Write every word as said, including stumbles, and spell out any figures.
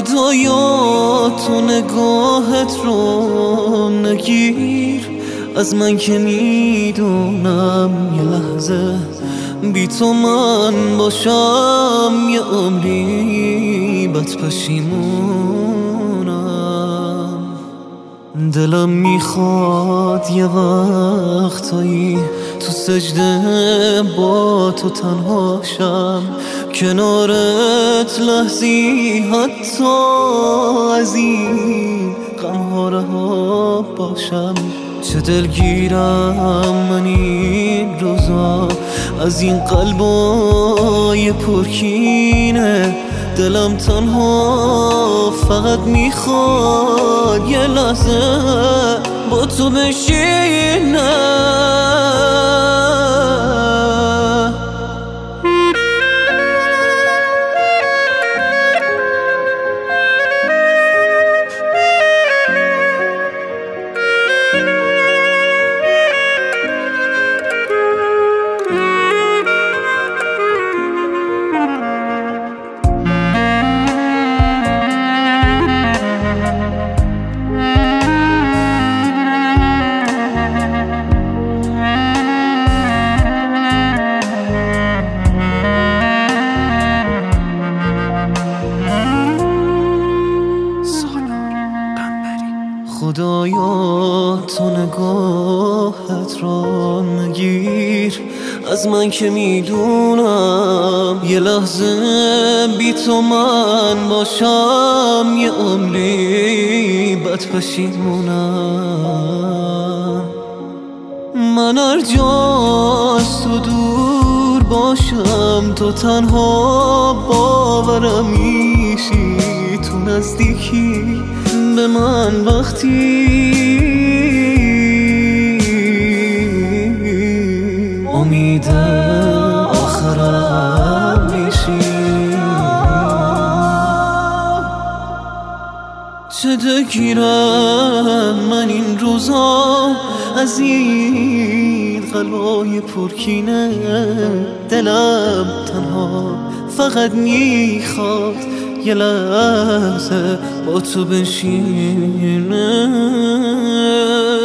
خدایا تو نگاهت رو نگیر از من که میدونم یه لحظه بی تو من باشم یه عمری بد پشیمونم. دلم میخواد یه وقتایی تو سجده با تو تنها شم، کنارت لحظی حتی از این غم‌ها رها باشم. چه دلگیرم من این روزا از این قلبای پرکینه، دلم تنها فقط میخواد یه لحظه با تو بشینه. خدایا تو نگاهت را نگیر از من که میدونم یه لحظه بی تو من باشم یه عمری بد پشیمونم. من هر جا از تو دور باشم تو تنها باورم میشی، تو نزدیکی به من وقتی امید آخرم میشی. چه دلگیرم من این روزا از این قلبای پرکینه، دلم تنها فقط میخواد یه لحظه با تو بشینه.